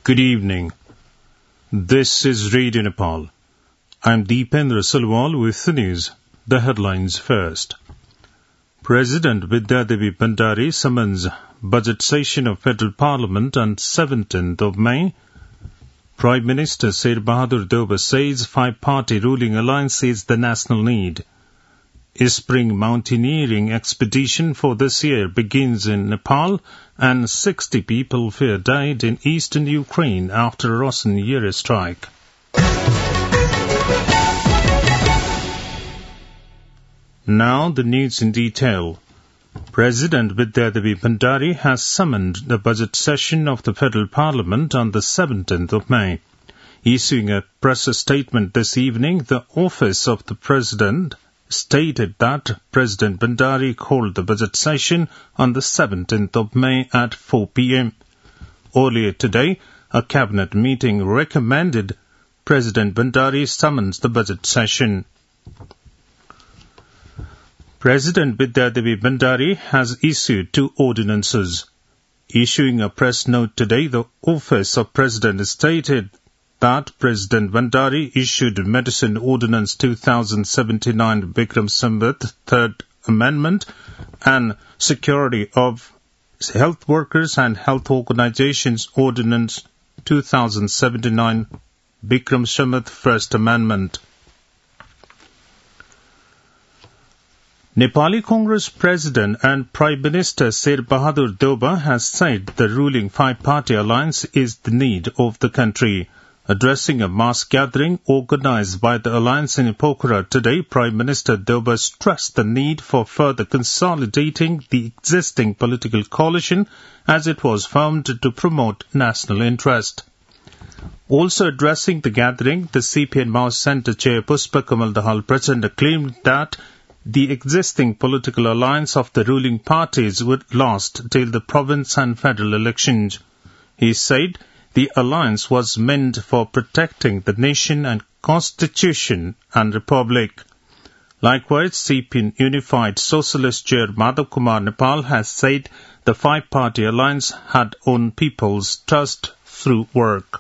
Good evening. This is Radio Nepal. I'm Deependra Salwal with the news. The headlines first. President Vidyadevi Bhandari summons budget session of Federal Parliament on 17th of May. Prime Minister Sher Bahadur Deuba says five-party ruling alliance is the national need. A spring mountaineering expedition for this year begins in Nepal, and 60 people died in eastern Ukraine after a Russian airstrike. Now the news in detail. President Vidyadevi Bhandari has summoned the budget session of the Federal Parliament on the 17th of May. Issuing a press statement this evening, the Office of the President stated that President Bhandari called the budget session on the 17th of May at 4 p.m. Earlier today, a cabinet meeting recommended President Bhandari summons the budget session. President Vidyadevi Bhandari has issued 2 ordinances. Issuing a press note today, the Office of President stated that President Bhandari issued Medicine Ordinance 2079 Bikram Samvat, Third Amendment, and Security of Health Workers and Health Organizations Ordinance 2079 Bikram Samvat, First Amendment. Nepali Congress President and Prime Minister Sher Bahadur Deuba has said the ruling five-party alliance is the need of the country. Addressing a mass gathering organized by the alliance in Pokhara today, Prime Minister Deuba stressed the need for further consolidating the existing political coalition as it was formed to promote national interest. Also addressing the gathering, the CPN Mao Center Chair Puspa Kamal Dahal Prachanda claimed that the existing political alliance of the ruling parties would last till the province and federal elections. He said the alliance was meant for protecting the nation and constitution and republic. Likewise, CPN Unified Socialist Chair Madhav Kumar Nepal has said the five-party alliance had won people's trust through work.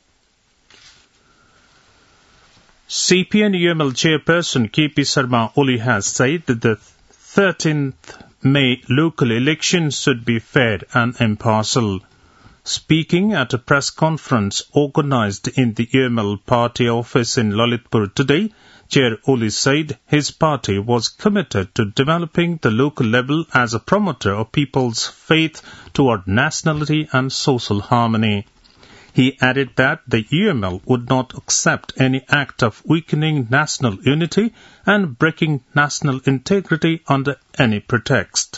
CPN UML Chairperson KP Sharma Oli has said that the 13th May local elections should be fair and impartial. Speaking at a press conference organized in the UML party office in Lalitpur today, Chair Oli said his party was committed to developing the local level as a promoter of people's faith toward nationality and social harmony. He added that the UML would not accept any act of weakening national unity and breaking national integrity under any pretext.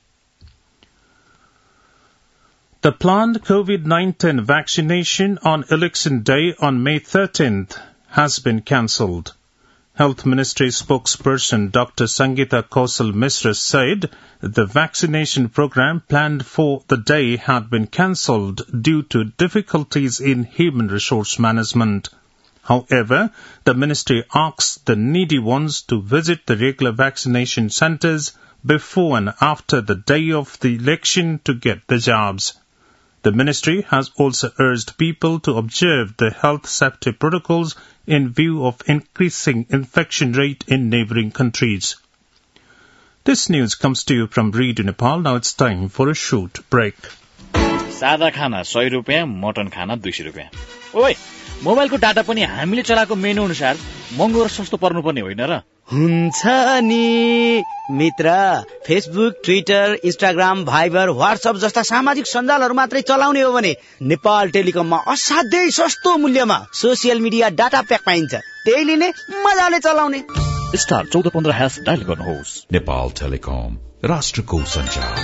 The planned COVID-19 vaccination on election day on May 13th has been cancelled. Health Ministry spokesperson Dr. Sangeeta Kaushal Mishra said the vaccination program planned for the day had been cancelled due to difficulties in human resource management. However, the ministry asks the needy ones to visit the regular vaccination centres before and after the day of the election to get the jobs. The ministry has also urged people to observe the health safety protocols in view of increasing infection rate in neighbouring countries. This news comes to you from Radio Nepal. Now it's time for a short break. सादा खाना 100 रुपैयाँ, mutton खाना 200 रुपैयाँ. ओइ, मोबाइलको data पनि हामीले चलाएको मेनु अनुसार महँगो र सस्तो पर्नुपर्ने होइन र? हुन्छ नि मित्र, Facebook, Twitter, Instagram, Viber, WhatsApp जस्ता सामाजिक सञ्जालहरू मात्रै चलाउने हो भने नेपाल टेलिकममा असाध्यै सस्तो मूल्यमा सोशल मिडिया डाटा प्याक पाइन्छ. त्यही लिने, मजाले चलाउने. स्टार 1415# डायल गर्नुहोस्. नेपाल टेलिकम, राष्ट्रको सञ्चार.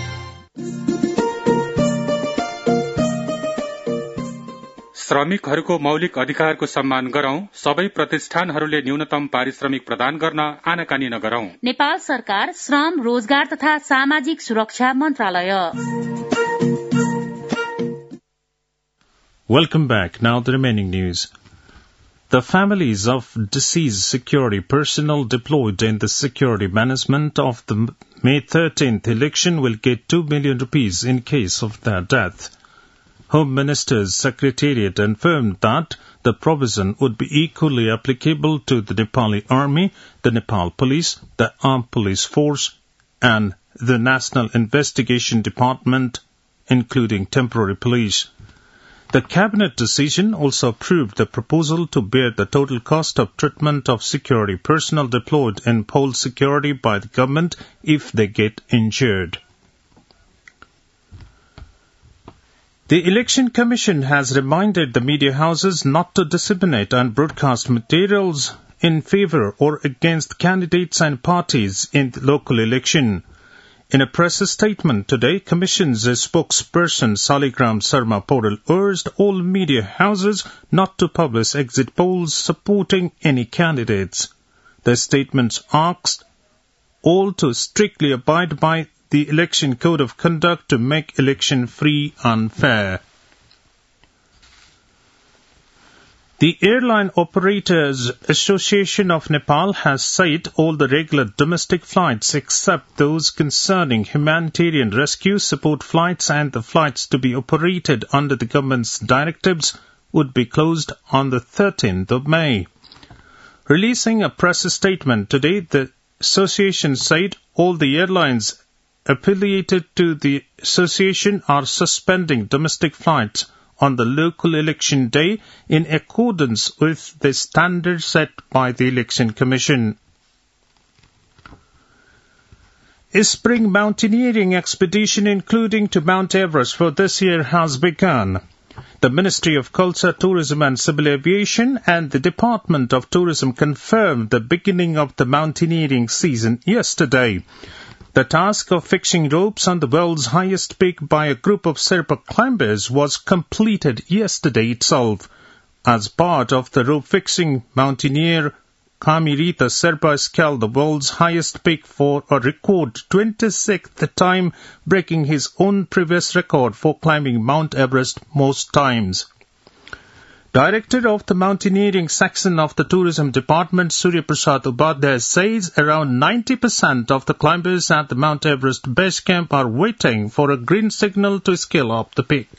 श्रमिकहरूको मौलिक अधिकारको सम्मान गरौं. सबै प्रतिष्ठानहरूले न्यूनतम पारिश्रमिक प्रदान गर्न आनाकानी नगरौं. नेपाल सरकार, श्रम, रोजगार तथा सामाजिक सुरक्षा मन्त्रालय. Welcome back. Now the remaining news. The families of deceased security personnel deployed in the security management of the May 13th election will get 2 million rupees in case of their death. Home Minister's Secretariat confirmed that the provision would be equally applicable to the Nepali Army, the Nepal Police, the Armed Police Force, and the National Investigation Department, including temporary police. The Cabinet decision also approved the proposal to bear the total cost of treatment of security personnel deployed in poll security by the government if they get injured. The Election Commission has reminded the media houses not to disseminate and broadcast materials in favour or against candidates and parties in the local election. In a press statement today, Commission's spokesperson Saligram Sharma Paudel urged all media houses not to publish exit polls supporting any candidates. The statement asked all to strictly abide by the Election Code of Conduct to make election free and fair. The Airline Operators Association of Nepal has said all the regular domestic flights except those concerning humanitarian rescue support flights and the flights to be operated under the government's directives would be closed on the 13th of May. Releasing a press statement today, the association said all the airlines affiliated to the association are suspending domestic flights on the local election day in accordance with the standards set by the Election Commission. A spring mountaineering expedition including to Mount Everest for this year has begun. The Ministry of Culture, Tourism and Civil Aviation and the Department of Tourism confirmed the beginning of the mountaineering season yesterday. The task of fixing ropes on the world's highest peak by a group of Sherpa climbers was completed yesterday itself. As part of the rope fixing, mountaineer Kamirita Sherpa scaled the world's highest peak for a record 26th time, breaking his own previous record for climbing Mount Everest most times. Director of the Mountaineering Section of the Tourism Department, Surya Prasad Upadhyay, says around 90% of the climbers at the Mount Everest base camp are waiting for a green signal to scale up the peak.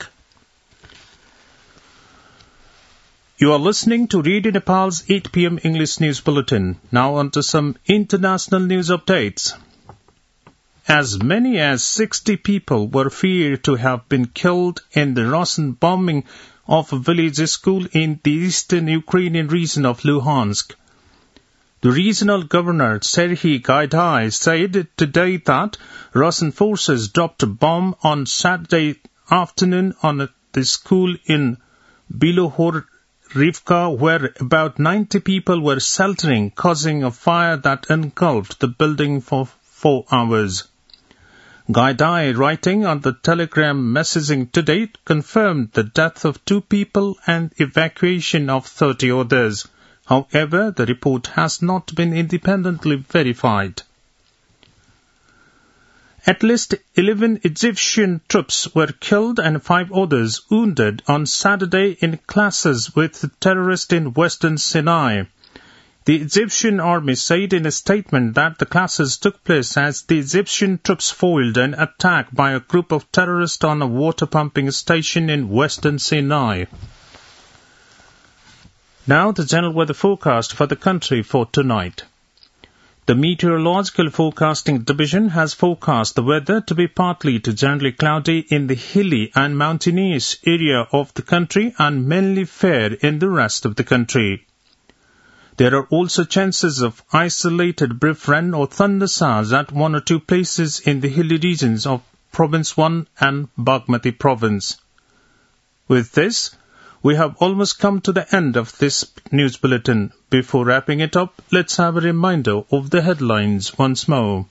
You are listening to Radio Nepal's 8 p.m. English News Bulletin. Now on to some international news updates. As many as 60 people were feared to have been killed in the Russian bombing of a village school in the eastern Ukrainian region of Luhansk. The regional governor Serhiy Gaidai said today that Russian forces dropped a bomb on Saturday afternoon on the school in Bilohorivka, where about 90 people were sheltering, causing a fire that engulfed the building for 4 hours. Gaidai, writing on the Telegram messaging today, confirmed the death of 2 people and evacuation of 30 others. However, the report has not been independently verified. At least 11 Egyptian troops were killed and 5 others wounded on Saturday in clashes with terrorists in western Sinai. The Egyptian army said in a statement that the clashes took place as the Egyptian troops foiled an attack by a group of terrorists on a water pumping station in western Sinai. Now the general weather forecast for the country for tonight. The Meteorological Forecasting Division has forecast the weather to be partly to generally cloudy in the hilly and mountainous area of the country and mainly fair in the rest of the country. There are also chances of isolated brief rain or thunderstorms at 1 or 2 places in the hilly regions of Province 1 and Bagmati Province. With this, we have almost come to the end of this news bulletin. Before wrapping it up, let's have a reminder of the headlines once more.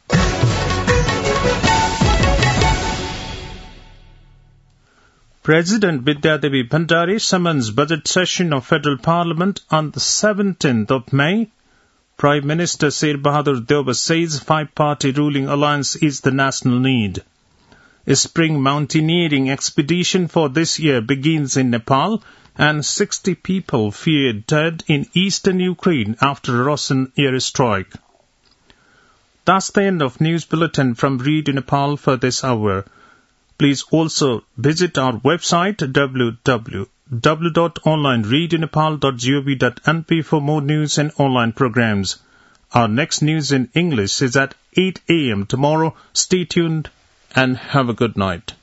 President Vidyadevi Bhandari summons budget session of Federal Parliament on the 17th of May. Prime Minister Sher Bahadur Deuba says 5-party ruling alliance is the national need. A spring mountaineering expedition for this year begins in Nepal, and 60 people feared dead in eastern Ukraine after a Russian airstrike. That's the end of News Bulletin from Radio Nepal for this hour. Please also visit our website www.onlineradionepal.gov.np for more news and online programs. Our next news in English is at 8 a.m. tomorrow. Stay tuned and have a good night.